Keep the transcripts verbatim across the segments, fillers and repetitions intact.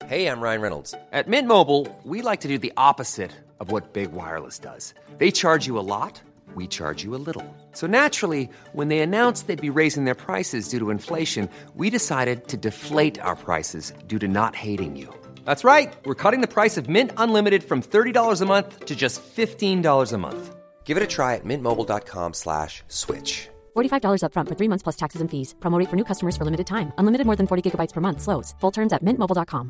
Hey, I'm Ryan Reynolds. At Mint Mobile, we like to do the opposite of what Big Wireless does. They charge you a lot, we charge you a little. So naturally, when they announced they'd be raising their prices due to inflation, we decided to deflate our prices due to not hating you. That's right. We're cutting the price of Mint Unlimited from thirty dollars a month to just fifteen dollars a month. Give it a try at mintmobile.com slash switch. forty-five dollars up front for three months plus taxes and fees. Promo rate for new customers for limited time. Unlimited more than forty gigabytes per month. Slows full terms at mint mobile dot com.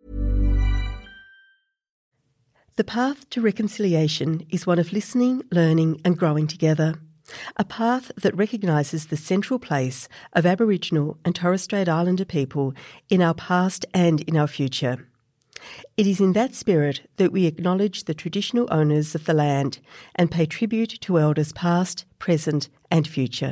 The path to reconciliation is one of listening, learning and growing together. A path that recognises the central place of Aboriginal and Torres Strait Islander people in our past and in our future. It is in that spirit that we acknowledge the traditional owners of the land and pay tribute to elders past, present and future.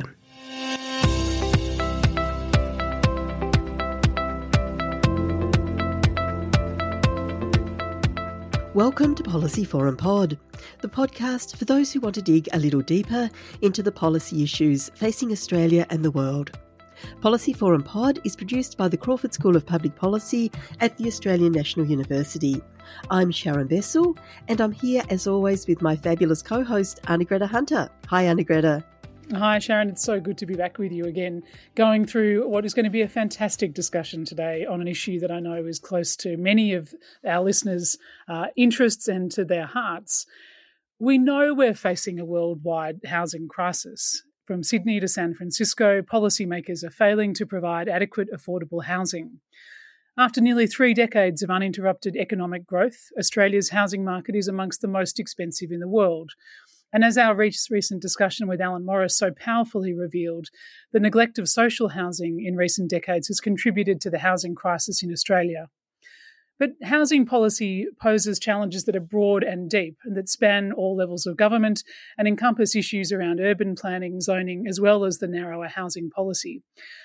Welcome to Policy Forum Pod, the podcast for those who want to dig a little deeper into the policy issues facing Australia and the world. Policy Forum Pod is produced by the Crawford School of Public Policy at the Australian National University. I'm Sharon Bessel, and I'm here as always with my fabulous co-host Anna-Greta Hunter. Hi Anna-Greta. Hi Sharon, it's so good to be back with you again, going through what is going to be a fantastic discussion today on an issue that I know is close to many of our listeners' uh, interests and to their hearts. We know we're facing a worldwide housing crisis. From Sydney to San Francisco, policymakers are failing to provide adequate, affordable housing. After nearly three decades of uninterrupted economic growth, Australia's housing market is amongst the most expensive in the world. And as our recent discussion with Alan Morris so powerfully revealed, the neglect of social housing in recent decades has contributed to the housing crisis in Australia. But housing policy poses challenges that are broad and deep and that span all levels of government and encompass issues around urban planning, zoning, as well as the narrower housing policy.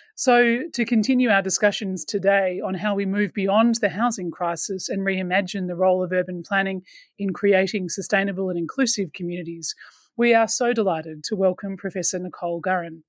So to continue our discussions today on how we move beyond the housing crisis and reimagine the role of urban planning in creating sustainable and inclusive communities, we are so delighted to welcome Professor Nicole Gurran.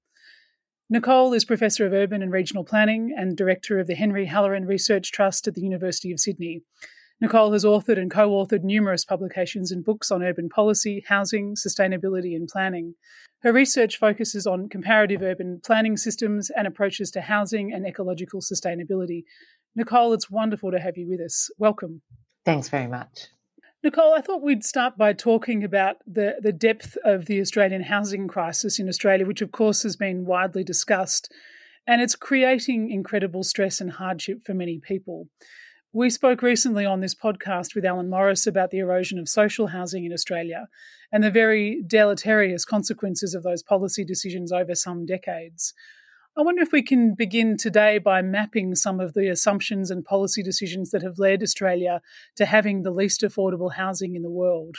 Nicole is Professor of Urban and Regional Planning and Director of the Henry Halloran Research Trust at the University of Sydney. Nicole has authored and co-authored numerous publications and books on urban policy, housing, sustainability and planning. Her research focuses on comparative urban planning systems and approaches to housing and ecological sustainability. Nicole, it's wonderful to have you with us. Welcome. Thanks very much. Nicole, I thought we'd start by talking about the, the depth of the Australian housing crisis in Australia, which of course has been widely discussed, and it's creating incredible stress and hardship for many people. We spoke recently on this podcast with Alan Morris about the erosion of social housing in Australia and the very deleterious consequences of those policy decisions over some decades. I wonder if we can begin today by mapping some of the assumptions and policy decisions that have led Australia to having the least affordable housing in the world.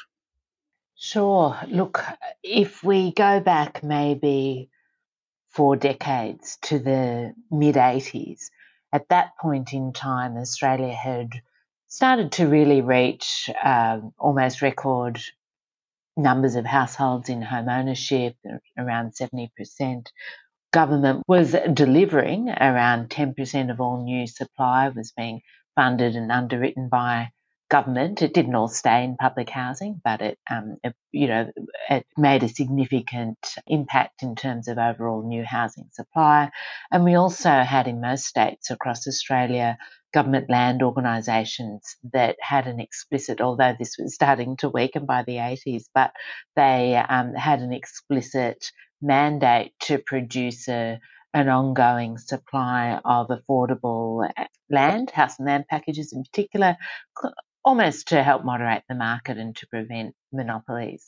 Sure. Look, if we go back maybe four decades to the mid-eighties, at that point in time, Australia had started to really reach uh, almost record numbers of households in home ownership, around seventy percent. Government was delivering around ten percent of all new supply was being funded and underwritten by government. It didn't all stay in public housing, but it, um, it, you know, it made a significant impact in terms of overall new housing supply. And we also had in most states across Australia government land organisations that had an explicit, although this was starting to weaken by the eighties, but they um, had an explicit mandate to produce a an ongoing supply of affordable land, house and land packages in particular, almost to help moderate the market and to prevent monopolies.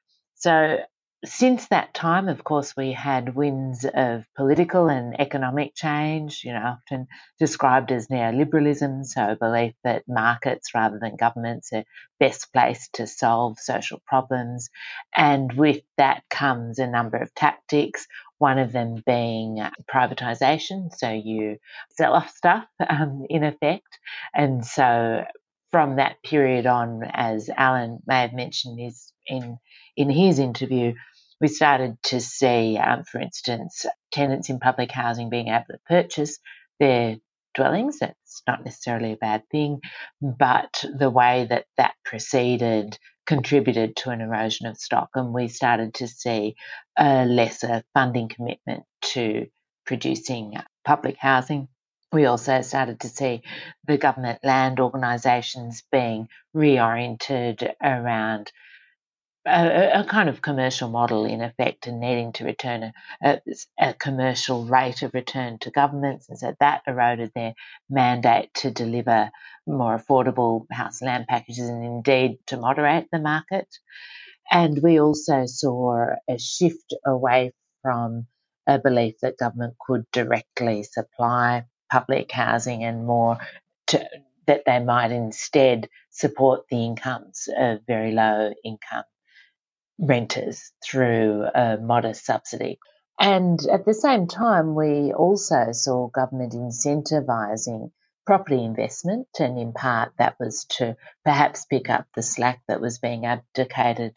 So since that time, of course, we had winds of political and economic change, you know, often described as neoliberalism, so a belief that markets rather than governments are best placed to solve social problems. And with that comes a number of tactics, one of them being privatisation, so you sell off stuff um, in effect. And so from that period on, as Alan may have mentioned is in, in his interview, we started to see, um, for instance, tenants in public housing being able to purchase their dwellings. That's not necessarily a bad thing, but the way that that proceeded contributed to an erosion of stock, and we started to see a lesser funding commitment to producing public housing. We also started to see the government land organisations being reoriented around a, a kind of commercial model in effect, and needing to return a, a, a commercial rate of return to governments. And so that eroded their mandate to deliver more affordable house land packages and indeed to moderate the market. And we also saw a shift away from a belief that government could directly supply public housing and more to, that they might instead support the incomes of very low income renters through a modest subsidy. And at the same time, we also saw government incentivising property investment, and in part that was to perhaps pick up the slack that was being abdicated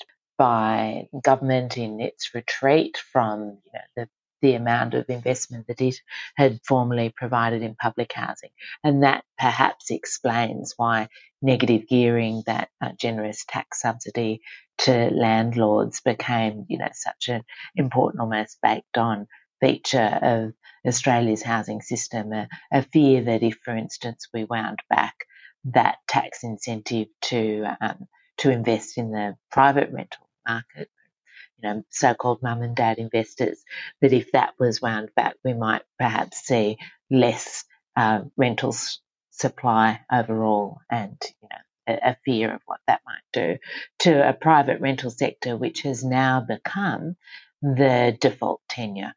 by government in its retreat from, you know, the the amount of investment that it had formerly provided in public housing. And that perhaps explains why negative gearing, that uh, generous tax subsidy to landlords, became, you know, such an important, almost baked on feature of Australia's housing system, a, a fear that if, for instance, we wound back that tax incentive to um, to invest in the private rental market, you know, so-called mum and dad investors, that if that was wound back, we might perhaps see less uh, rentals supply overall, and, you know, a, a fear of what that might do to a private rental sector, which has now become the default tenure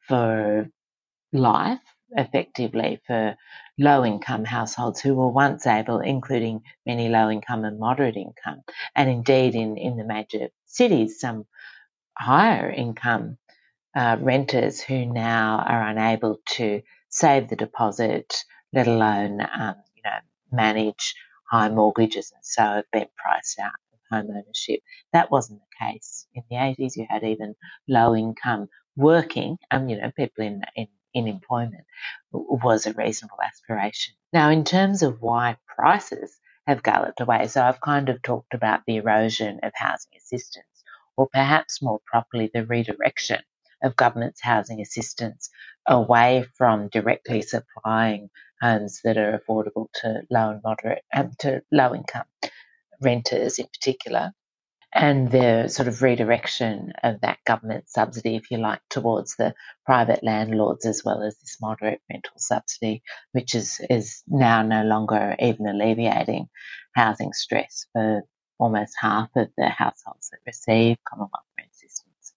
for life, effectively, for low-income households who were once able, including many low-income and moderate income, and indeed in, in the major cities, some higher income uh, renters who now are unable to save the deposit, let alone um, you know, manage high mortgages, and so have been priced out of home ownership. That wasn't the case in the eighties. You had even low income working, um, you know, people in, in in employment was a reasonable aspiration. Now, in terms of why prices have galloped away, so I've kind of talked about the erosion of housing assistance, or perhaps more properly, the redirection of government's housing assistance away from directly supplying homes that are affordable to low and moderate, um, to low income renters in particular, and the sort of redirection of that government subsidy, if you like, towards the private landlords, as well as this moderate rental subsidy, which is, is now no longer even alleviating housing stress for almost half of the households that receive Commonwealth rent assistance.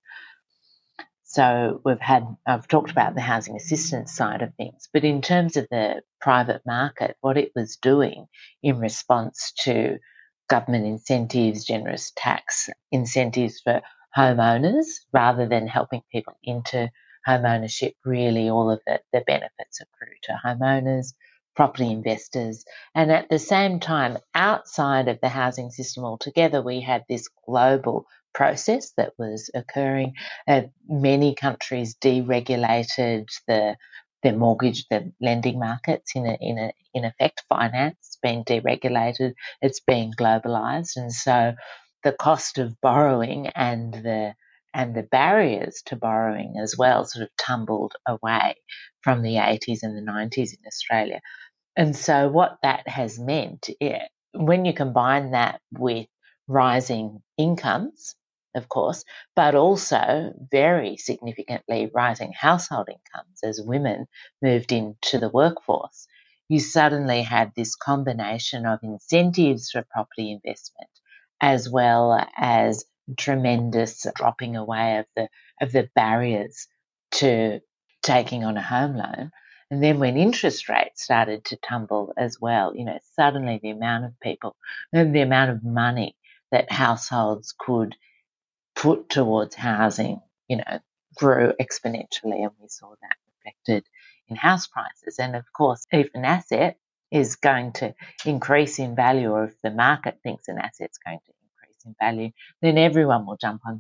So we've had, I've talked about the housing assistance side of things, but in terms of the private market, what it was doing in response to government incentives, generous tax incentives for homeowners, rather than helping people into home ownership, really all of the, the benefits accrue to homeowners, property investors, and at the same time, outside of the housing system altogether, we had this global process that was occurring. Uh, many countries deregulated the the mortgage, the lending markets. In a, in a, in effect, finance being deregulated, it's being globalised, and so the cost of borrowing and the and the barriers to borrowing as well sort of tumbled away from the eighties and the nineties in Australia. And so what that has meant, yeah, when you combine that with rising incomes, of course, but also very significantly rising household incomes as women moved into the workforce, you suddenly had this combination of incentives for property investment, as well as tremendous dropping away of the of the barriers to taking on a home loan. And then when interest rates started to tumble as well, you know, suddenly the amount of people and the amount of money that households could put towards housing, you know, grew exponentially, and we saw that reflected in house prices. And of course, if an asset is going to increase in value, or if the market thinks an asset's going to increase in value, then everyone will jump on that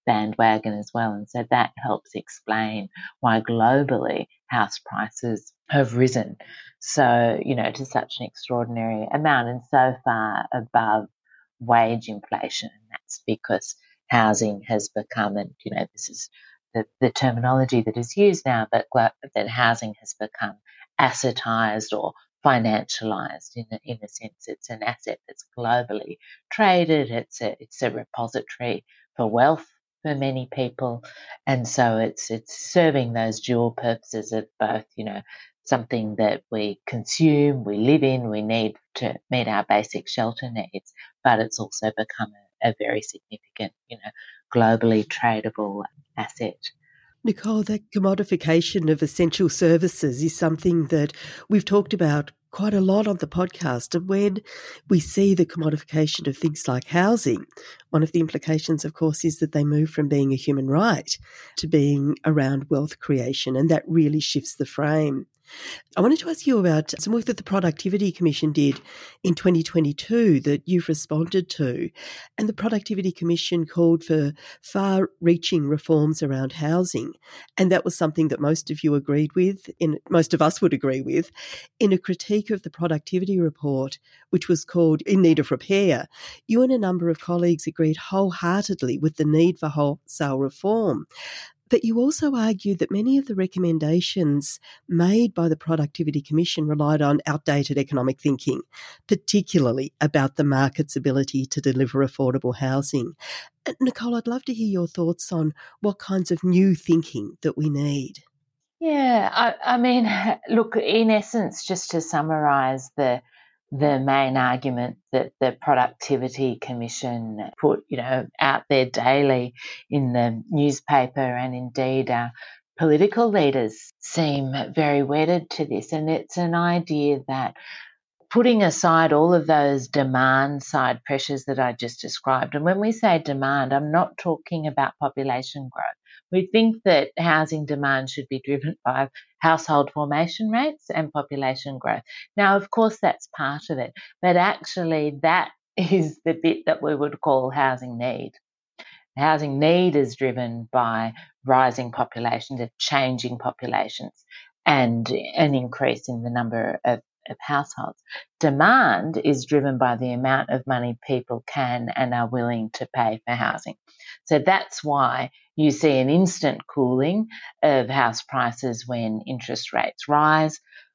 bandwagon as well. And so that helps explain why globally house prices have risen so, you know, to such an extraordinary amount and so far above wage inflation. And that's because housing has become, and, you know, this is the, the terminology that is used now, but that housing has become assetized or financialized in a, in a sense. It's an asset that's globally traded. It's a, it's a repository for wealth for many people. And so it's, it's serving those dual purposes of both, you know, something that we consume, we live in, we need to meet our basic shelter needs, but it's also become a, a very significant, you know, globally tradable asset. Nicole, that commodification of essential services is something that we've talked about quite a lot on the podcast. And when we see the commodification of things like housing, one of the implications, of course, is that they move from being a human right to being around wealth creation, and that really shifts the frame. I wanted to ask you about some work that the Productivity Commission did in twenty twenty-two that you've responded to. And the Productivity Commission called for far-reaching reforms around housing. And that was something that most of you agreed with, in, most of us would agree with, in a critique of the Productivity Report, which was called In Need of Repair. You and a number of colleagues agreed wholeheartedly with the need for wholesale reform. But you also argued that many of the recommendations made by the Productivity Commission relied on outdated economic thinking, particularly about the market's ability to deliver affordable housing. Nicole, I'd love to hear your thoughts on what kinds of new thinking that we need. Yeah, I, I mean, look, in essence, just to summarise the the main argument that the Productivity Commission put, you know, out there daily in the newspaper, and indeed our political leaders seem very wedded to this. And it's an idea that, putting aside all of those demand side pressures that I just described, and when we say demand, I'm not talking about population growth. We think that housing demand should be driven by household formation rates and population growth. Now, of course, that's part of it, but actually that is the bit that we would call housing need. Housing need is driven by rising populations, of changing populations, and an increase in the number of of households. Demand is driven by the amount of money people can and are willing to pay for housing. So that's why you see an instant cooling of house prices when interest rates rise,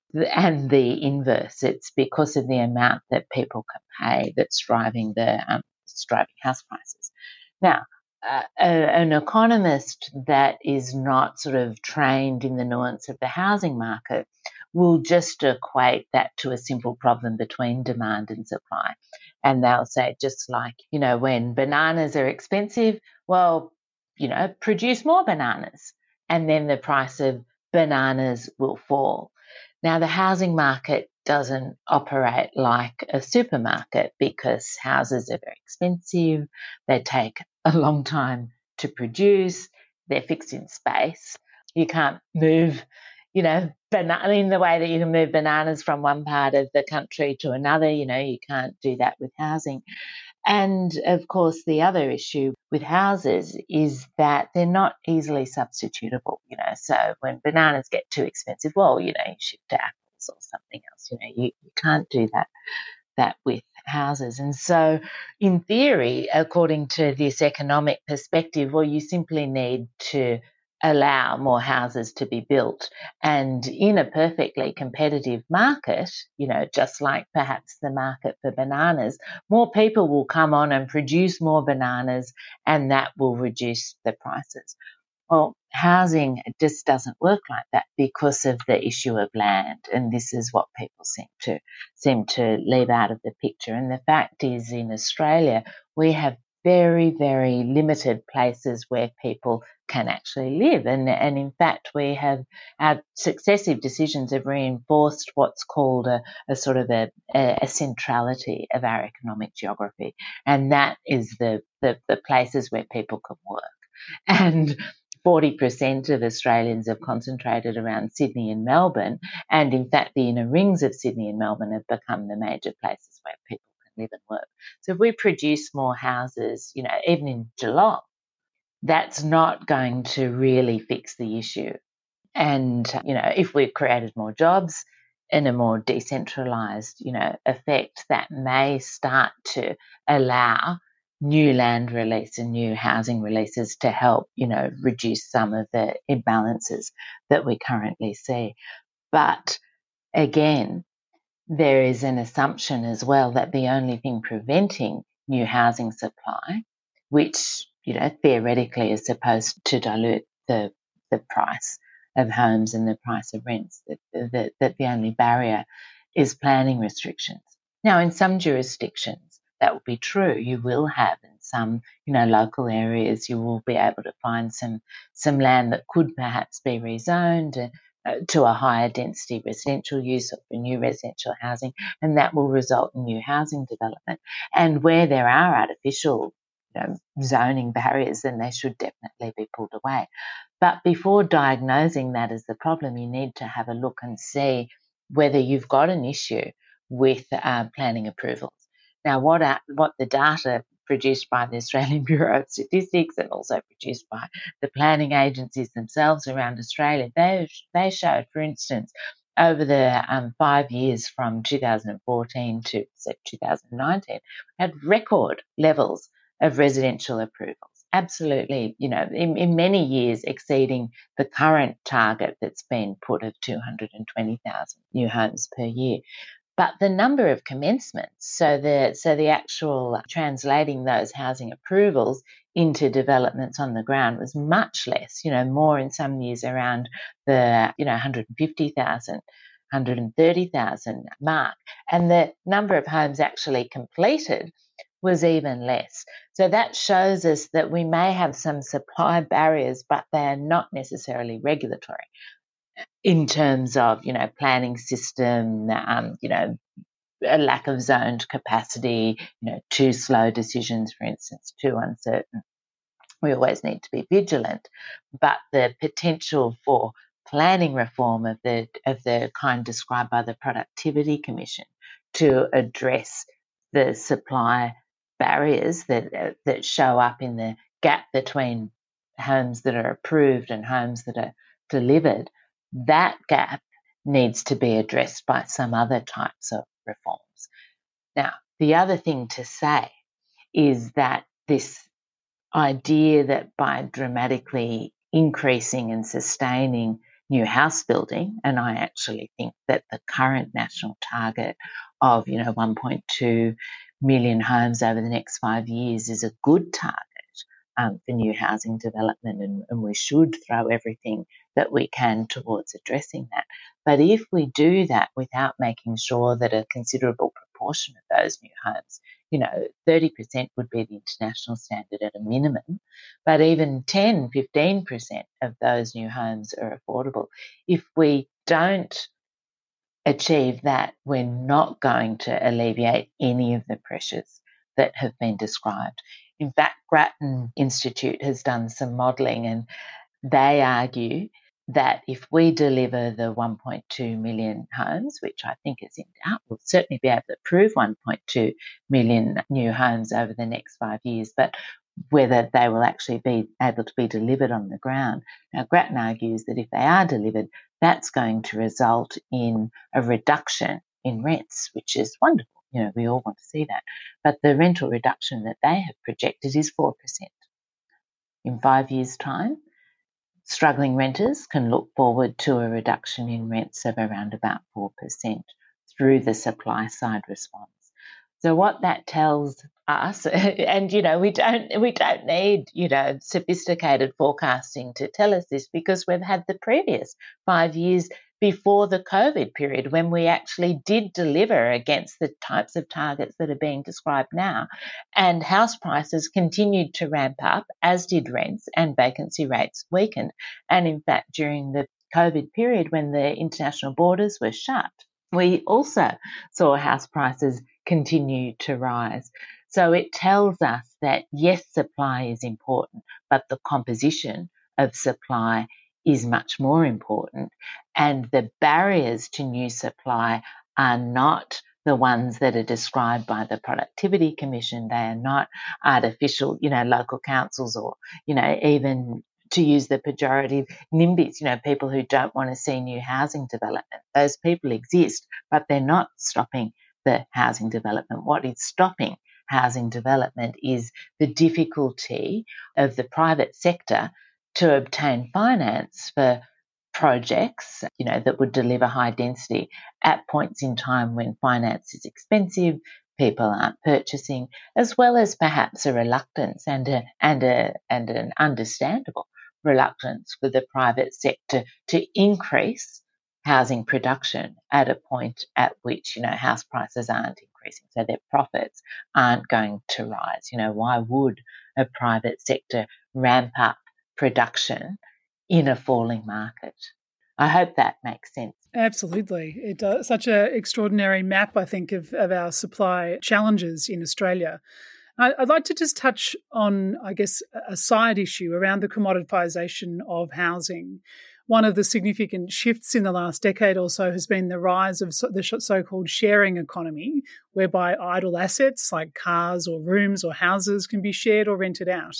and the inverse. It's because of the amount that people can pay that's driving the um, driving house prices. Now, Uh, a, an economist that is not sort of trained in the nuance of the housing market will just equate that to a simple problem between demand and supply. And they'll say, just like, you know, when bananas are expensive, well, you know, produce more bananas, and then the price of bananas will fall. Now, the housing market doesn't operate like a supermarket because houses are very expensive. They take a long time to produce. They're fixed in space. You can't move, you know, banana in the way that you can move bananas from one part of the country to another. You know, you can't do that with housing. And of course, the other issue with houses is that they're not easily substitutable, you know. So when bananas get too expensive, well, you know, you shift to apples or something else. You know, you, you can't do that that with houses. And so in theory, according to this economic perspective, well, you simply need to allow more houses to be built. And in a perfectly competitive market, you know, just like perhaps the market for bananas, more people will come on and produce more bananas, and that will reduce the prices. Well, housing just doesn't work like that because of the issue of land, and this is what people seem to seem to leave out of the picture. And the fact is, in Australia, we have very, very limited places where people can actually live. And, and in fact, we have, our successive decisions have reinforced what's called a, a sort of a, a centrality of our economic geography. And that is the, the, the places where people can work. And forty percent of Australians have concentrated around Sydney and Melbourne. And in fact, the inner rings of Sydney and Melbourne have become the major places where people can live and work. So if we produce more houses, you know, even in Geelong, that's not going to really fix the issue. And, you know, if we've created more jobs in a more decentralised, you know, effect, that may start to allow new land release and new housing releases to help, you know, reduce some of the imbalances that we currently see. But again, there is an assumption as well that the only thing preventing new housing supply, which, you know, theoretically is supposed to dilute the the price of homes and the price of rents, that, that, that the only barrier is planning restrictions. Now, in some jurisdictions, that will be true. You will have in some, you know, local areas, you will be able to find some some land that could perhaps be rezoned and, uh, to a higher density residential use or for new residential housing, and that will result in new housing development. And where there are artificial, you know, zoning barriers, then they should definitely be pulled away. But before diagnosing that as the problem, you need to have a look and see whether you've got an issue with uh, planning approvals. Now, what are, what the data produced by the Australian Bureau of Statistics and also produced by the planning agencies themselves around Australia, they, they showed, for instance, over the um, five years from two thousand fourteen to say, two thousand nineteen, had record levels of residential approvals. Absolutely, you know, in, in many years exceeding the current target that's been put of two hundred twenty thousand new homes per year. But the number of commencements, so the so the actual translating those housing approvals into developments on the ground was much less, you know, more in some years around the, you know, one hundred fifty thousand, one hundred thirty thousand mark. And the number of homes actually completed was even less. So that shows us that we may have some supply barriers, but they are not necessarily regulatory in terms of, you know, planning system, um, you know, a lack of zoned capacity, you know, too slow decisions, for instance, too uncertain. We always need to be vigilant, but the potential for planning reform of the of the kind described by the Productivity Commission to address the supply barriers that uh, that show up in the gap between homes that are approved and homes that are delivered, that gap needs to be addressed by some other types of reforms. Now, the other thing to say is that this idea that by dramatically increasing and sustaining new house building, and I actually think that the current national target of, you know, one point two million homes over the next five years is a good target um, for new housing development, and, and we should throw everything that we can towards addressing that. But if we do that without making sure that a considerable proportion of those new homes, you know, thirty percent would be the international standard at a minimum, but even ten, fifteen percent of those new homes are affordable. If we don't achieve that, we're not going to alleviate any of the pressures that have been described. In fact, Grattan Institute has done some modelling, and they argue that if we deliver the one point two million homes, which I think is in doubt, we'll certainly be able to approve one point two million new homes over the next five years, but whether they will actually be able to be delivered on the ground. Now, Grattan argues that if they are delivered, that's going to result in a reduction in rents, which is wonderful. You know, we all want to see that. But the rental reduction that they have projected is four percent. In five years' time, struggling renters can look forward to a reduction in rents of around about four percent through the supply side response. So what that tells us, and, you know, we don't we don't need, you know, sophisticated forecasting to tell us this, because we've had the previous five years before the COVID period when we actually did deliver against the types of targets that are being described now, and house prices continued to ramp up, as did rents, and vacancy rates weakened. And in fact, during the COVID period when the international borders were shut, we also saw house prices continue to rise. So it tells us that, yes, supply is important, but the composition of supply is much more important. And the barriers to new supply are not the ones that are described by the Productivity Commission. They are not artificial, you know, local councils or, you know, even to use the pejorative NIMBYs, you know, people who don't want to see new housing development. Those people exist, but they're not stopping the housing development. What is stopping housing development is the difficulty of the private sector to obtain finance for projects, you know, that would deliver high density at points in time when finance is expensive, people aren't purchasing, as well as perhaps a reluctance and a, and a, and an understandable reluctance for the private sector to increase housing production at a point at which, you know, house prices aren't increasing, so their profits aren't going to rise. You know, why would a private sector ramp up production in a falling market? I hope that makes sense. Absolutely. It does. Such an extraordinary map, I think, of, of our supply challenges in Australia. I, I'd like to just touch on, I guess, a side issue around the commoditisation of housing. One of the significant shifts in the last decade or so has been the rise of the so-called sharing economy, whereby idle assets like cars or rooms or houses can be shared or rented out.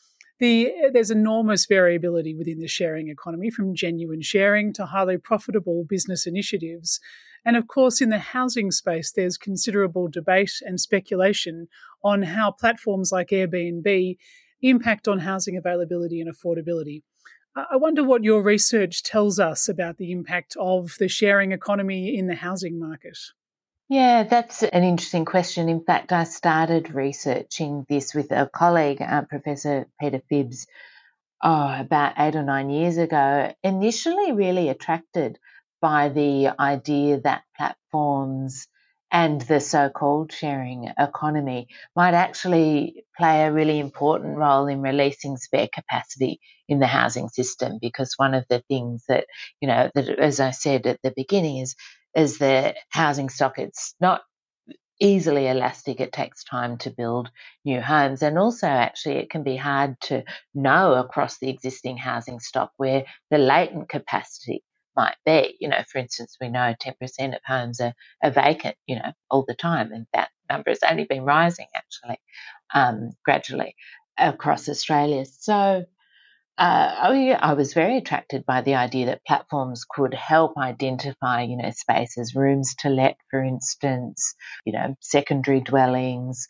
The, there's enormous variability within the sharing economy, from genuine sharing to highly profitable business initiatives. And of course, in the housing space, there's considerable debate and speculation on how platforms like Airbnb impact on housing availability and affordability. I wonder what your research tells us about the impact of the sharing economy in the housing market. Yeah, that's an interesting question. In fact, I started researching this with a colleague, uh, Professor Peter Phibbs, oh, about eight or nine years ago, initially really attracted by the idea that platforms and the so-called sharing economy might actually play a really important role in releasing spare capacity in the housing system, because one of the things that, you know, that, as I said at the beginning, is is the housing stock. It's not easily elastic. It takes time to build new homes. And also, actually, it can be hard to know across the existing housing stock where the latent capacity might be. You know, for instance, we know ten percent of homes are, are vacant, you know, all the time. And that number has only been rising, actually, um, gradually across Australia. So, Uh, oh yeah, I was very attracted by the idea that platforms could help identify, you know, spaces, rooms to let, for instance, you know, secondary dwellings,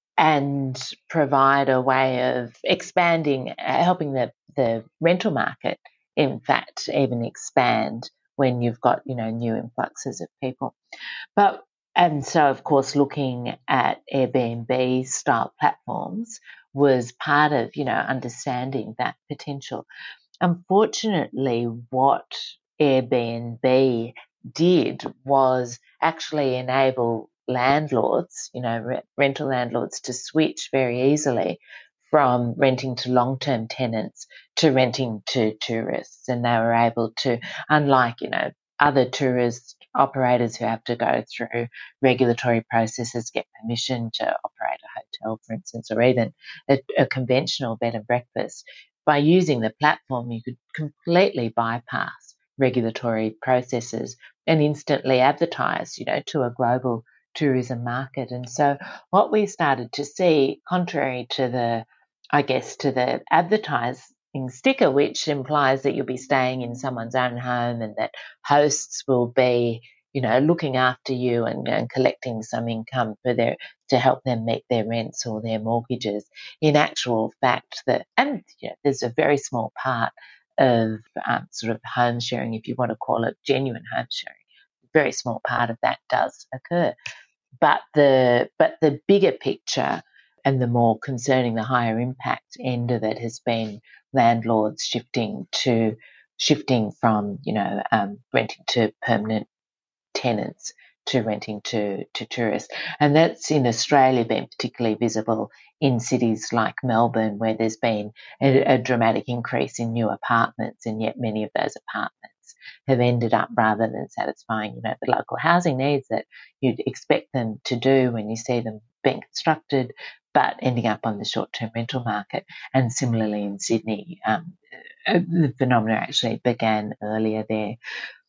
and provide a way of expanding, uh, helping the, the rental market, in fact, even expand when you've got, you know, new influxes of people. But, and so, of course, looking at Airbnb style platforms was part of, you know, understanding that potential. Unfortunately, what Airbnb did was actually enable landlords, you know, re- rental landlords, to switch very easily from renting to long-term tenants to renting to tourists. And they were able to, unlike, you know, other tourist operators who have to go through regulatory processes, get permission to operate a hotel, for instance, or even a, a conventional bed and breakfast. By using the platform, you could completely bypass regulatory processes and instantly advertise, you know, to a global tourism market. And so what we started to see, contrary to the, I guess, to the advertising sticker, which implies that you'll be staying in someone's own home and that hosts will be, you know, looking after you and, and collecting some income for their to help them meet their rents or their mortgages. In actual fact, that and you know, there's a very small part of um, sort of home sharing, if you want to call it genuine home sharing. A very small part of that does occur, but the but the bigger picture and the more concerning, the higher impact end of it has been landlords shifting to shifting from, you know, um, renting to permanent tenants to renting to, to tourists. And that's in Australia been particularly visible in cities like Melbourne, where there's been a, a dramatic increase in new apartments, and yet many of those apartments have ended up, rather than satisfying, you know, the local housing needs that you'd expect them to do when you see them being constructed, but ending up on the short-term rental market. And similarly in Sydney, um, the phenomena actually began earlier there.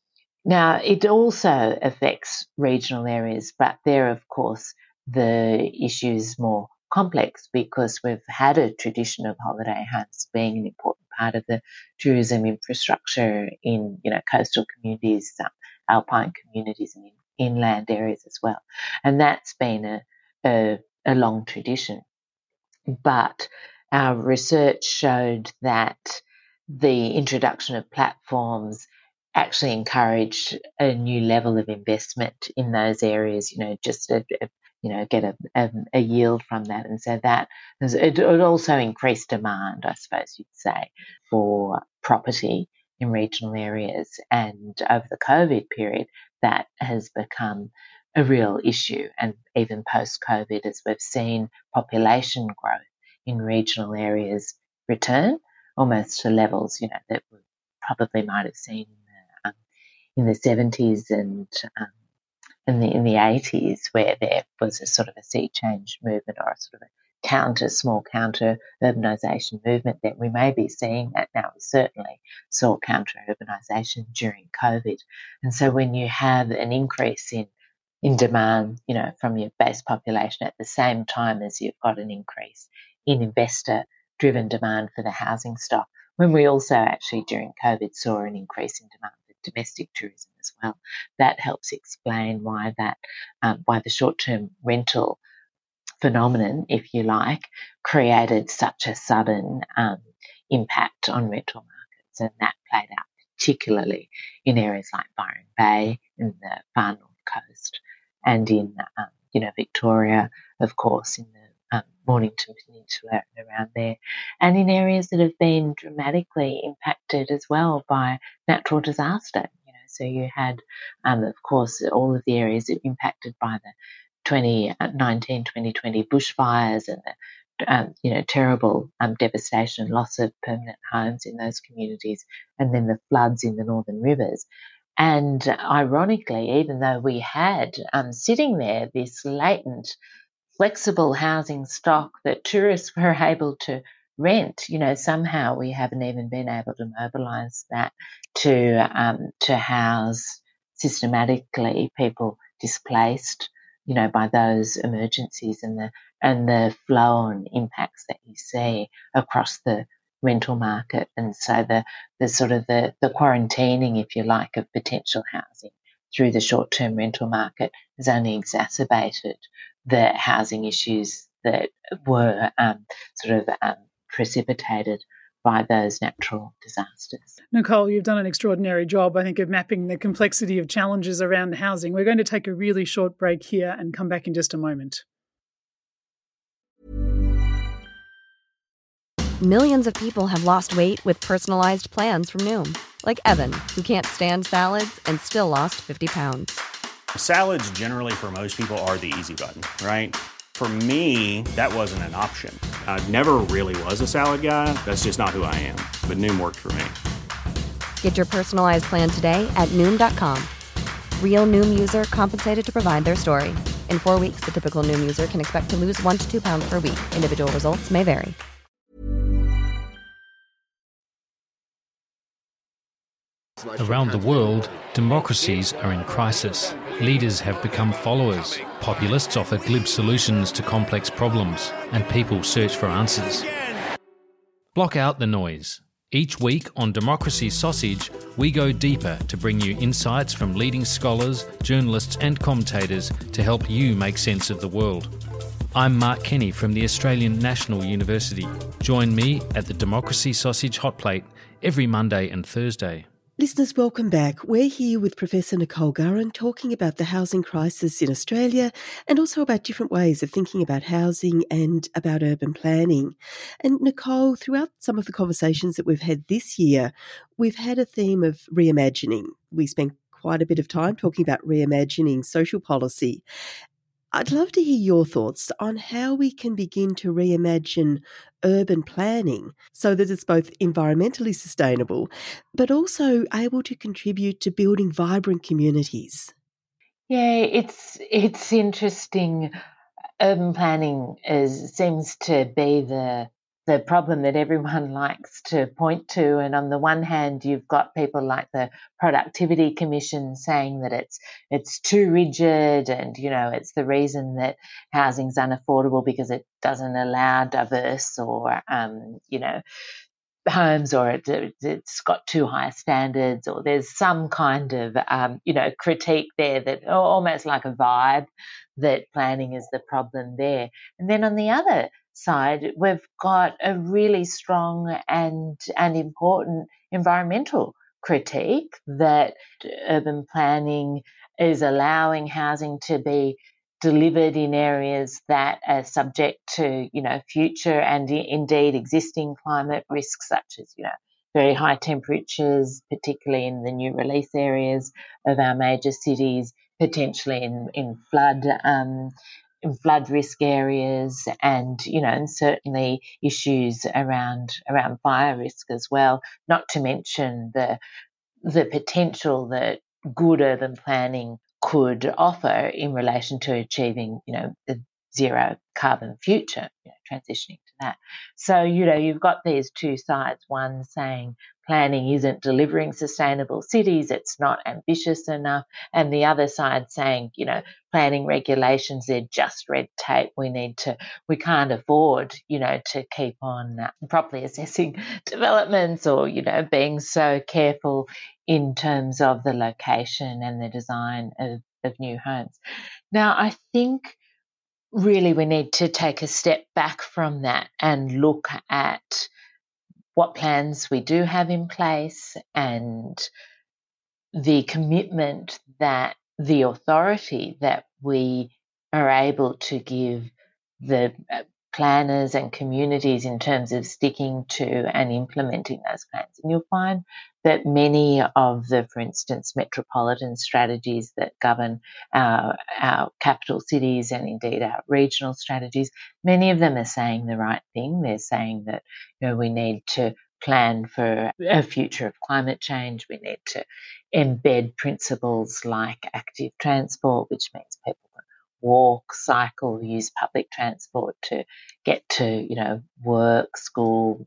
Now, it also affects regional areas, but there, of course, the issue is more complex because we've had a tradition of holiday homes being an important part of the tourism infrastructure in, you know, coastal communities, uh, alpine communities and in, inland areas as well. And that's been a, a, a long tradition. But our research showed that the introduction of platforms actually encouraged a new level of investment in those areas, you know, just a, a you know, get a, a, a yield from that. And so that it, it also increased demand, I suppose you'd say, for property in regional areas. And over the COVID period, that has become a real issue. And even post-COVID, as we've seen population growth in regional areas return almost to levels, you know, that we probably might have seen in the, um, in the seventies and um, in the in the eighties, where there was a sort of a sea change movement or a sort of a counter, small counter urbanisation movement. That we may be seeing that now. We certainly saw counter urbanisation during COVID, and so when you have an increase in in demand, you know, from your base population at the same time as you've got an increase in investor-driven demand for the housing stock, when we also actually during COVID saw an increase in demand for domestic tourism as well, that helps explain why that, um, why the short-term rental phenomenon, if you like, created such a sudden um, impact on rental markets, and that played out particularly in areas like Byron Bay in the far north coast, and in um, you know Victoria, of course, in the um, Mornington Peninsula and around there, and in areas that have been dramatically impacted as well by natural disaster. You know, so you had, um, of course, all of the areas that were impacted by the twenty nineteen twenty twenty bushfires and the Um, you know, terrible um, devastation, loss of permanent homes in those communities, and then the floods in the northern rivers. And ironically, even though we had um, sitting there this latent, flexible housing stock that tourists were able to rent, you know, somehow we haven't even been able to mobilise that to um, to house systematically people displaced, you know, by those emergencies and the and the flow and impacts that you see across the rental market. And so the the sort of the, the quarantining, if you like, of potential housing through the short-term rental market has only exacerbated the housing issues that were um, sort of um, precipitated by those natural disasters. Nicole, you've done an extraordinary job, I think, of mapping the complexity of challenges around housing. We're going to take a really short break here and come back in just a moment. Millions of people have lost weight with personalized plans from Noom. Like Evan, who can't stand salads and still lost fifty pounds. Salads generally for most people are the easy button, right? For me, that wasn't an option. I never really was a salad guy. That's just not who I am. But Noom worked for me. Get your personalized plan today at Noom dot com. Real Noom user compensated to provide their story. In four weeks, the typical Noom user can expect to lose one to two pounds per week. Individual results may vary. Around the world, democracies are in crisis. Leaders have become followers. Populists offer glib solutions to complex problems, and people search for answers. Block out the noise. Each week on Democracy Sausage, we go deeper to bring you insights from leading scholars, journalists and commentators to help you make sense of the world. I'm Mark Kenny from the Australian National University. Join me at the Democracy Sausage Hot Plate every Monday and Thursday. Listeners, welcome back. We're here with Professor Nicole Gurran talking about the housing crisis in Australia and also about different ways of thinking about housing and about urban planning. And Nicole, throughout some of the conversations that we've had this year, we've had a theme of reimagining. We spent quite a bit of time talking about reimagining social policy. I'd love to hear your thoughts on how we can begin to reimagine urban planning so that it's both environmentally sustainable but also able to contribute to building vibrant communities. Yeah, it's it's interesting. Urban planning is seems to be the the problem that everyone likes to point to. And on the one hand, you've got people like the Productivity Commission saying that it's it's too rigid, and you know it's the reason that housing's unaffordable because it doesn't allow diverse or um, you know homes, or it, it's got too high standards, or there's some kind of um, you know critique there that almost like a vibe that planning is the problem there. And then on the other side, we've got a really strong and and important environmental critique that urban planning is allowing housing to be delivered in areas that are subject to, you know, future and indeed existing climate risks, such as, you know, very high temperatures, particularly in the new release areas of our major cities, potentially in, in flood um, in flood risk areas, and you know, and certainly issues around around fire risk as well. Not to mention the the potential that good urban planning could offer in relation to achieving, you know, a zero carbon future, you know, transitioning to that. So, you know, you've got these two sides, one saying planning isn't delivering sustainable cities, it's not ambitious enough, and the other side saying, you know, planning regulations, they're just red tape, we need to, we can't afford, you know, to keep on uh, properly assessing developments, or, you know, being so careful in terms of the location and the design of, of new homes. Now, I think really we need to take a step back from that and look at what plans we do have in place and the commitment that the authority that we are able to give the planners and communities in terms of sticking to and implementing those plans. And you'll find that many of the, for instance, metropolitan strategies that govern our, our capital cities and indeed our regional strategies, many of them are saying the right thing. They're saying that, you know, we need to plan for a future of climate change. We need to embed principles like active transport, which means people walk, cycle, use public transport to get to, you know, work, school,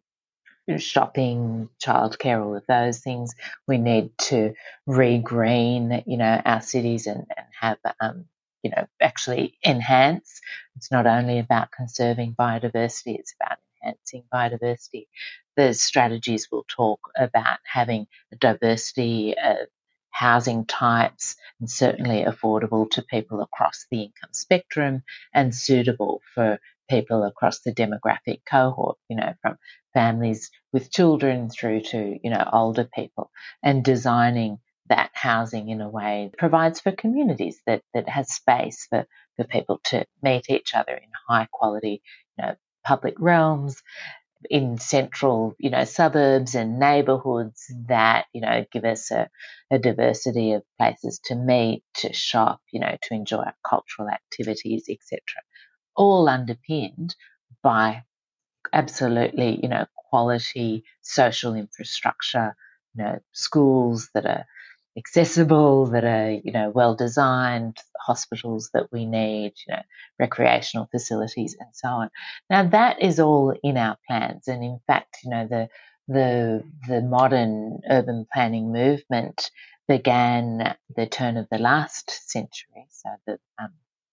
shopping, childcare, all of those things. We need to re-green, you know, our cities and, and have, um, you know, actually enhance. It's not only about conserving biodiversity, it's about enhancing biodiversity. The strategies will talk about having a diversity of housing types, and certainly affordable to people across the income spectrum and suitable for people across the demographic cohort, you know, from families with children through to, you know, older people, and designing that housing in a way that provides for communities that, that has space for, for people to meet each other in high quality, you know, public realms, in central, you know, suburbs and neighbourhoods that, you know, give us a, a diversity of places to meet, to shop, you know, to enjoy our cultural activities, et cetera. All underpinned by absolutely, you know, quality social infrastructure, you know, schools that are accessible, that are, you know, well designed, hospitals that we need, you know, recreational facilities and so on. Now that is all in our plans, and in fact, you know, the the the modern urban planning movement began at the turn of the last century, so the um,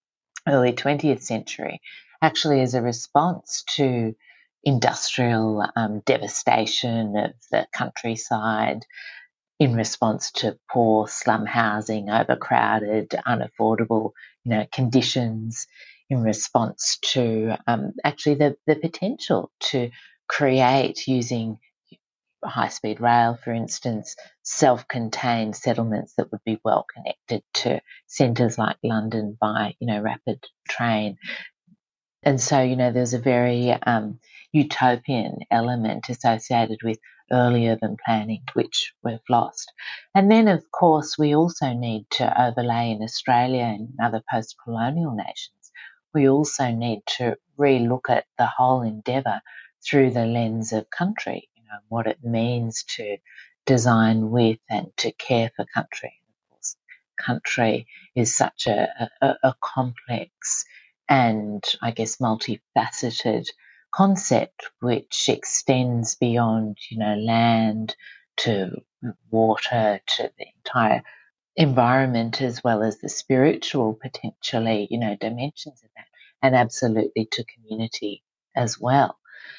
early twentieth century, actually as a response to industrial um, devastation of the countryside, in response to poor slum housing, overcrowded, unaffordable, you know, conditions, in response to um, actually the, the potential to create, using high-speed rail, for instance, self-contained settlements that would be well connected to centres like London by, you know, rapid train. And so, you know, there's a very um, utopian element associated with early urban planning, which we've lost. And then, of course, we also need to overlay in Australia and other post-colonial nations, we also need to re-look at the whole endeavour through the lens of country, you know, what it means to design with and to care for country. And of course, country is such a, a, a complex and, I guess, multifaceted concept which extends beyond, you know, land to water to the entire environment, as well as the spiritual, potentially, you know, dimensions of that, and absolutely to community as well.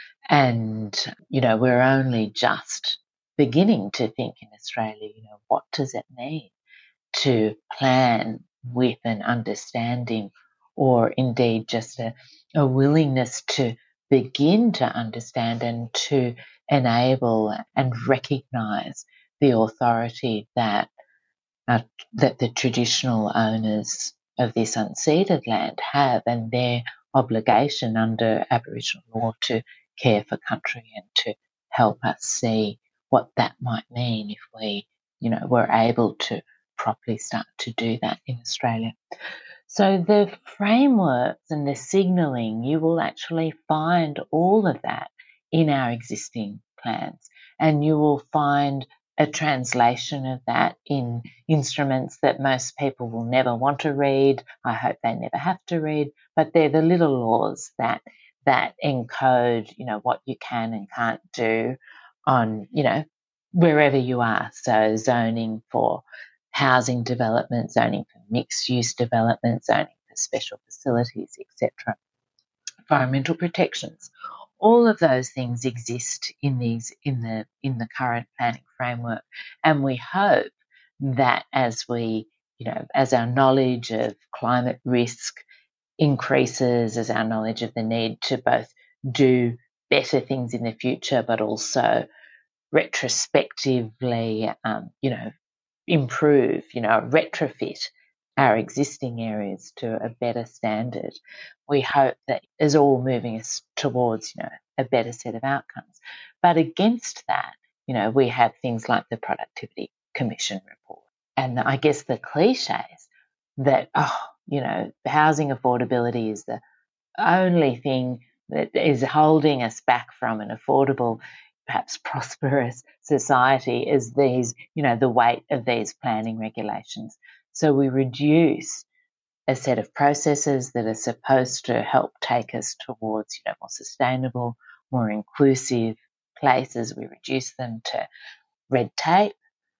And, you know, we're only just beginning to think in Australia, you know, what does it mean to plan with an understanding, or indeed just a, a willingness to begin to understand and to enable and recognise the authority that uh, that the traditional owners of this unceded land have, and their obligation under Aboriginal law to care for country and to help us see what that might mean if we, you know, were able to properly start to do that in Australia. So the frameworks and the signalling, you will actually find all of that in our existing plans, and you will find a translation of that in instruments that most people will never want to read. I hope they never have to read, but they're the little laws that that encode, you know, what you can and can't do on, you know, wherever you are. So zoning for housing development, zoning for mixed-use development, zoning for special facilities, et cetera. Environmental protections. All of those things exist in these in the in the current planning framework, and we hope that as we, you know, as our knowledge of climate risk increases, as our knowledge of the need to both do better things in the future, but also retrospectively, um, you know, improve, you know, retrofit our existing areas to a better standard. We hope that is all moving us towards, you know, a better set of outcomes. But against that, you know, we have things like the Productivity Commission report. And I guess the cliches that, oh, you know, housing affordability is the only thing that is holding us back from an affordable, perhaps prosperous society, is these, you know, the weight of these planning regulations. So we reduce a set of processes that are supposed to help take us towards, you know, more sustainable, more inclusive places. We reduce them to red tape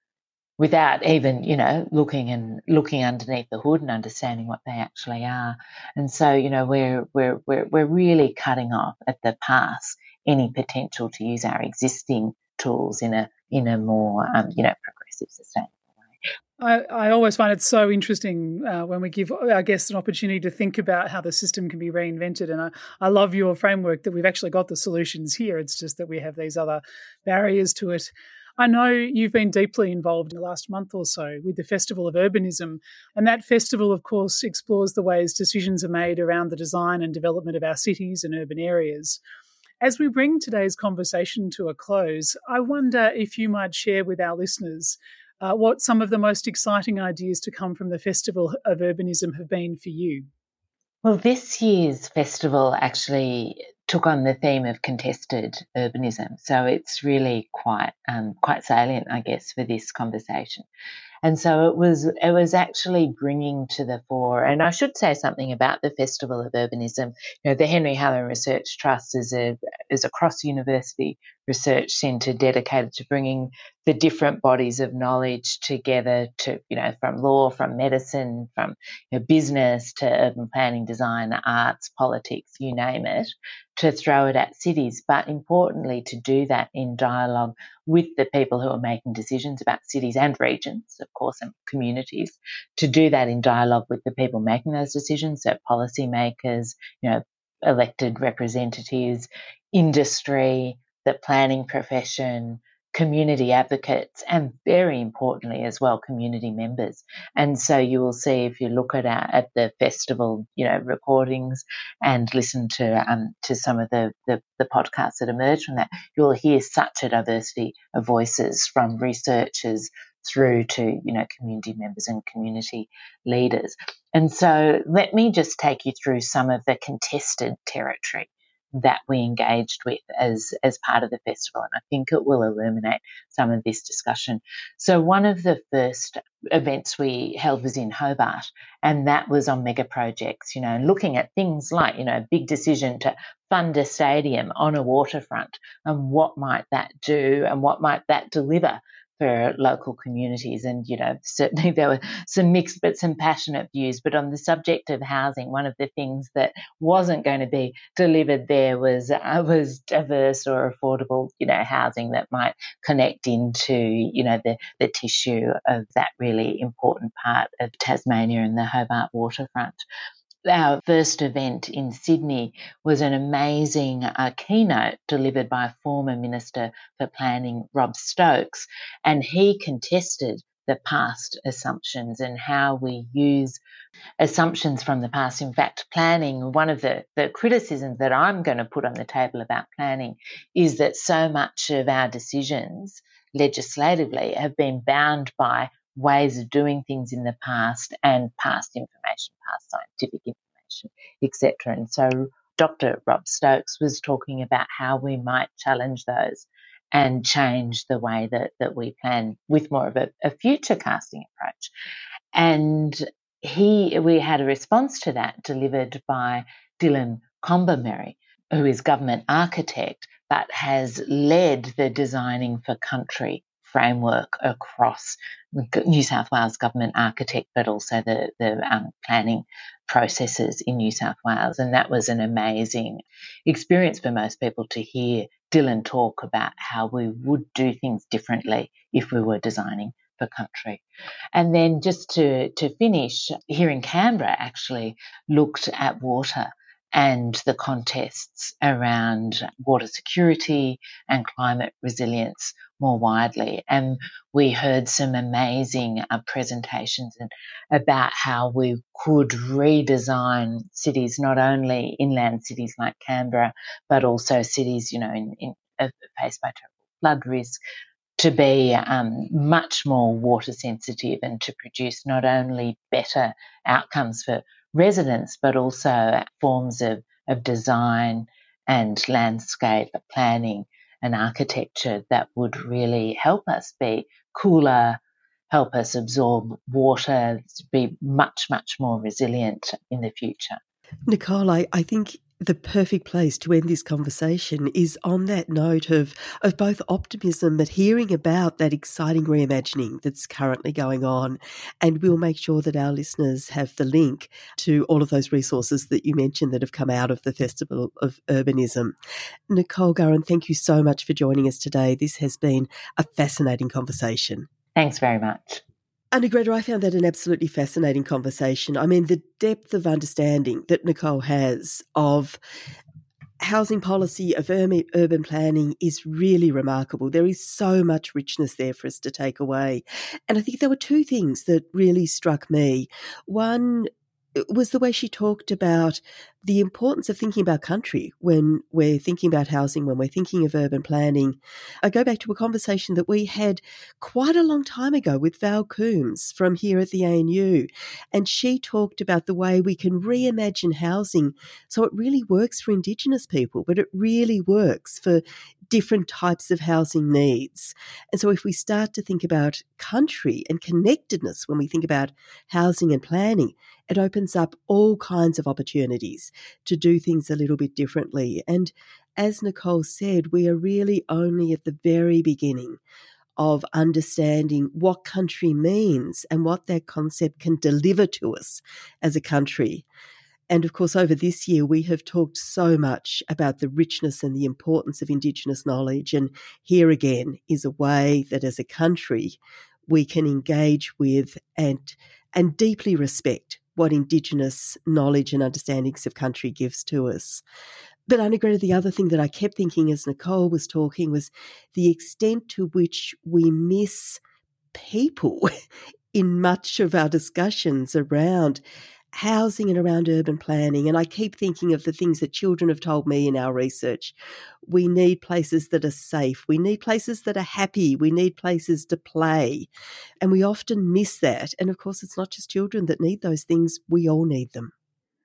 without even, you know, looking and looking underneath the hood and understanding what they actually are. And so, you know, we're we're we're we're really cutting off at the pass any potential to use our existing tools in a in a more, um, you know, progressive, sustainable way. I, I always find it so interesting uh, when we give our guests an opportunity to think about how the system can be reinvented. And I, I love your framework that we've actually got the solutions here. It's just that we have these other barriers to it. I know you've been deeply involved in the last month or so with the Festival of Urbanism, and that festival, of course, explores the ways decisions are made around the design and development of our cities and urban areas. As we bring today's conversation to a close, I wonder if you might share with our listeners uh, what some of the most exciting ideas to come from the Festival of Urbanism have been for you. Well, this year's festival actually took on the theme of contested urbanism, so it's really quite um, quite salient, I guess, for this conversation. And so it was it was actually bringing to the fore, and I should say something about the Festival of Urbanism. You know, the Henry Hallam Research Trust is a is a cross-university research centre dedicated to bringing the different bodies of knowledge together, to, you know, from law, from medicine, from, you know, business to urban planning, design, the arts, politics, you name it, to throw it at cities, but importantly to do that in dialogue with the people who are making decisions about cities and regions, of course, and communities, to do that in dialogue with the people making those decisions, so policymakers, you know, elected representatives, industry, the planning profession, community advocates, and very importantly as well, community members. And so you will see, if you look at our, at the festival, you know, recordings and listen to um to some of the, the the podcasts that emerge from that, you'll hear such a diversity of voices, from researchers through to, you know, community members and community leaders. And so let me just take you through some of the contested territory that we engaged with as, as part of the festival, and I think it will illuminate some of this discussion. So one of the first events we held was in Hobart, and that was on mega projects, you know, and looking at things like, you know, a big decision to fund a stadium on a waterfront, and what might that do and what might that deliver for local communities. And, you know, certainly there were some mixed but some passionate views. But on the subject of housing, one of the things that wasn't going to be delivered there was uh, was diverse or affordable, you know, housing that might connect into, you know, the, the tissue of that really important part of Tasmania and the Hobart waterfront. Our first event in Sydney was an amazing uh, keynote delivered by former Minister for Planning, Rob Stokes, and he contested the past assumptions and how we use assumptions from the past. In fact, planning, one of the, the criticisms that I'm going to put on the table about planning is that so much of our decisions legislatively have been bound by ways of doing things in the past and past information, past scientific information, et cetera. And so Doctor Rob Stokes was talking about how we might challenge those and change the way that, that we plan with more of a, a future casting approach. And he, we had a response to that delivered by Dylan Combermary, who is government architect, but has led the Designing for Country framework across New South Wales government architect, but also the, the um, planning processes in New South Wales. And that was an amazing experience for most people to hear Dylan talk about how we would do things differently if we were designing for country. And then just to, to finish, here in Canberra actually looked at water and the contests around water security and climate resilience more widely. And we heard some amazing uh, presentations and about how we could redesign cities, not only inland cities like Canberra, but also cities, you know, in, in uh, faced by terrible flood risk, to be um, much more water sensitive and to produce not only better outcomes for residents, but also forms of, of design and landscape planning and architecture that would really help us be cooler, help us absorb water, be much, much more resilient in the future. Nicole, I, I think the perfect place to end this conversation is on that note of, of both optimism, but hearing about that exciting reimagining that's currently going on. And we'll make sure that our listeners have the link to all of those resources that you mentioned that have come out of the Festival of Urbanism. Nicole Gurran, thank you so much for joining us today. This has been a fascinating conversation. Thanks very much. Anna-Greta, I found that an absolutely fascinating conversation. I mean, the depth of understanding that Nicole has of housing policy, of urban planning is really remarkable. There is so much richness there for us to take away. And I think there were two things that really struck me. One was the way she talked about the importance of thinking about country when we're thinking about housing, when we're thinking of urban planning. I go back to a conversation that we had quite a long time ago with Val Coombs from here at the A N U, and she talked about the way we can reimagine housing so it really works for Indigenous people, but it really works for different types of housing needs. And so if we start to think about country and connectedness when we think about housing and planning, it opens up all kinds of opportunities to do things a little bit differently. And as Nicole said, we are really only at the very beginning of understanding what country means and what that concept can deliver to us as a country. And of course, over this year, we have talked so much about the richness and the importance of Indigenous knowledge. And here again is a way that as a country, we can engage with and, and deeply respect what Indigenous knowledge and understandings of country gives to us. But Anna-Greta, the other thing that I kept thinking as Nicole was talking was the extent to which we miss people in much of our discussions around housing and around urban planning. And I keep thinking of the things that children have told me in our research. We need places that are safe. We need places that are happy. We need places to play. And we often miss that. And of course, it's not just children that need those things. We all need them.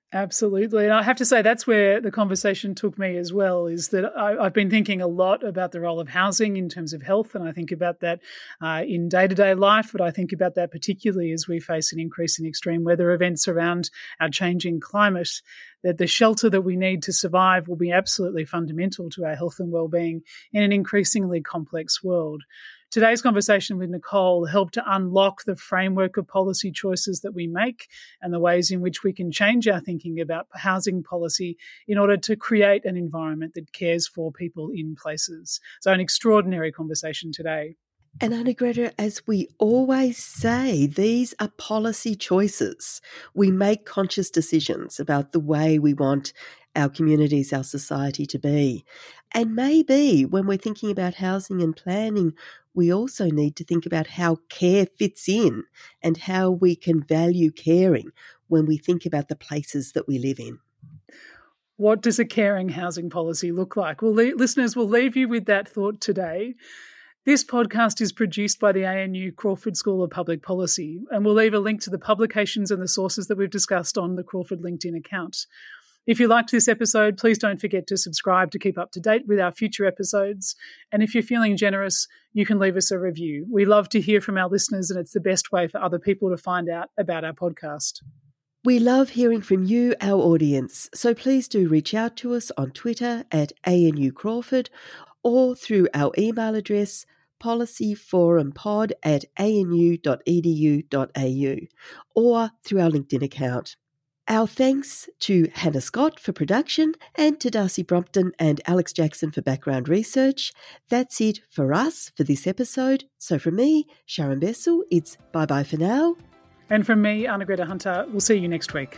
Absolutely. And I have to say that's where the conversation took me as well, is that I, I've been thinking a lot about the role of housing in terms of health, and I think about that uh, in day-to-day life, but I think about that particularly as we face an increase in extreme weather events around our changing climate, that the shelter that we need to survive will be absolutely fundamental to our health and well-being in an increasingly complex world. Today's conversation with Nicole helped to unlock the framework of policy choices that we make and the ways in which we can change our thinking about housing policy in order to create an environment that cares for people in places. So an extraordinary conversation today. And Anna-Greta, as we always say, these are policy choices. We make conscious decisions about the way we want our communities, our society to be. And maybe when we're thinking about housing and planning, we also need to think about how care fits in and how we can value caring when we think about the places that we live in. What does a caring housing policy look like? Well, le- listeners, we'll leave you with that thought today. This podcast is produced by the A N U Crawford School of Public Policy, and we'll leave a link to the publications and the sources that we've discussed on the Crawford LinkedIn account. If you liked this episode, please don't forget to subscribe to keep up to date with our future episodes. And if you're feeling generous, you can leave us a review. We love to hear from our listeners, and it's the best way for other people to find out about our podcast. We love hearing from you, our audience, so please do reach out to us on Twitter at A N U Crawford or through our email address policyforumpod at a n u dot e d u dot a u or through our LinkedIn account. Our thanks to Hannah Scott for production and to Darcy Brompton and Alex Jackson for background research. That's it for us for this episode. So from me, Sharon Bessel, it's bye-bye for now. And from me, Anna-Greta Hunter, we'll see you next week.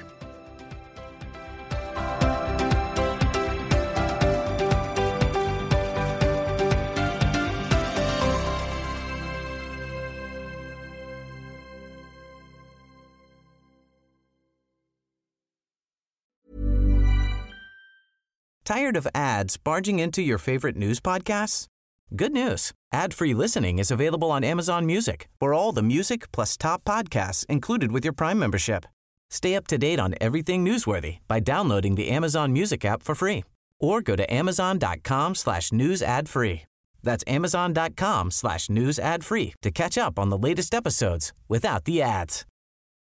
Tired of ads barging into your favorite news podcasts? Good news. Ad-free listening is available on Amazon Music for all the music plus top podcasts included with your Prime membership. Stay up to date on everything newsworthy by downloading the Amazon Music app for free or go to amazon.com slash news ad free. That's amazon.com slash news ad free to catch up on the latest episodes without the ads.